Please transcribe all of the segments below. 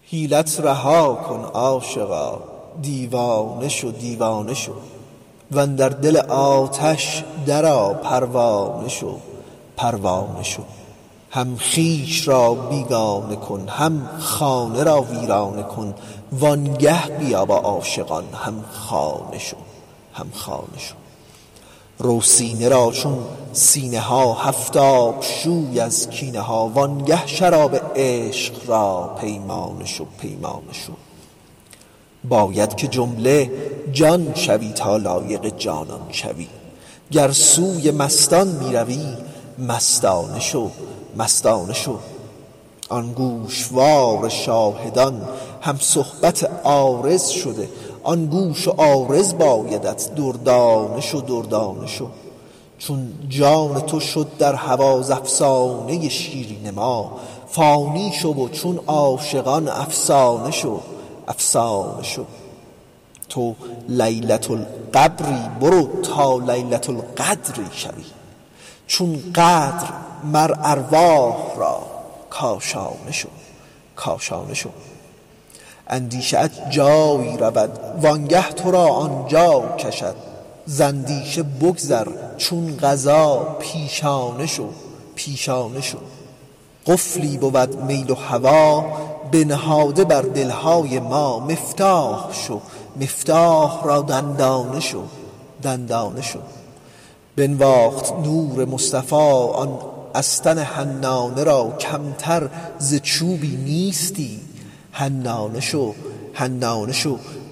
حیلت رها کن عاشقا، دیوانه شو دیوانه شو، واندر دل آتش درآ پروانه شو پروانه شو. هم خویش را بیگانه کن، هم خانه را ویرانه کن، وانگه بیا با عاشقان هم خانه شو هم خانه شو. رو سینه را چون سینه ها هفتاب شوی از کینه ها، وانگه شراب عشق را پیمانه شو پیمانه شو. باید که جمله جان شوی تا لایق جانان شوی، گر سوی مستان می روی مستانه شو مستانه شو. آن گوشوار شاهدان هم صحبت عارض شده، آن گوش و عارض بایدت دردانه شو دردانه شو. چون جان تو شد در هوا ز افسانه شیرین ما، فانی شو و چون عاشقان افسانه شو افسانه شو. تو لیلة القبری برو تا لیلة القدری شوی، چون قدر مر ارواح را کاشانه شو کاشانه شو. اندیشه ات جایی رود وانگه تو را آنجا کشد، ز اندیشه بگذر چون قضا پیشانه شو پیشانه شو. قفلی بود میل و هوا بنهاده بر دلهای ما، مفتاح شو مفتاح را دندانه شو دندانه شو. بنواخت نور مصطفی آن استن حنانه را، کمتر ز چوبی نیستی حنانه شو حنانه شو.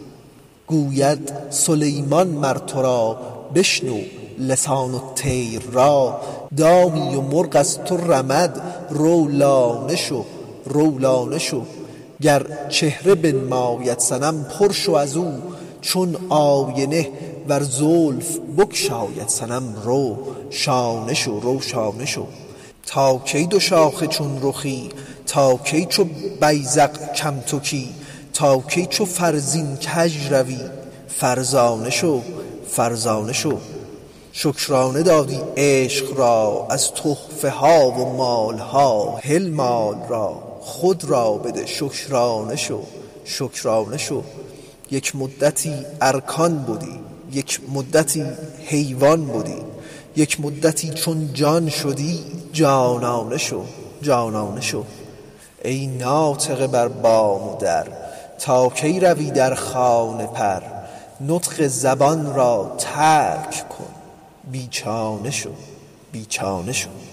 گوید سلیمان مر تو را بشنو لسان الطیر را، دامی و مرغ از تو رمد رو لانه شو رو لانه شو. گر چهره بنماید صنم پر شو از او چون آینه، ور زلف بگشاید صنم رو شانه شو رو شانه شو. تا کی دو شاخه چون رخی، تا کی چو بیذق کم تکی، تا کی چو فرزین کژ روی فرزانه شو فرزانه شو. شکرانه دادی عشق را از تحفه ها و مال ها، هل مال را خود را بده شکرانه شو شکرانه شو. یک مدتی ارکان بودی، یک مدتی حیوان بودی، یک مدتی چون جان شدی جانانه شو جانانه شو. ای ناطق بر بام و در، تا کی روی در خانه پر، نطق زبان را ترک کن بیچانه شو بیچانه شو.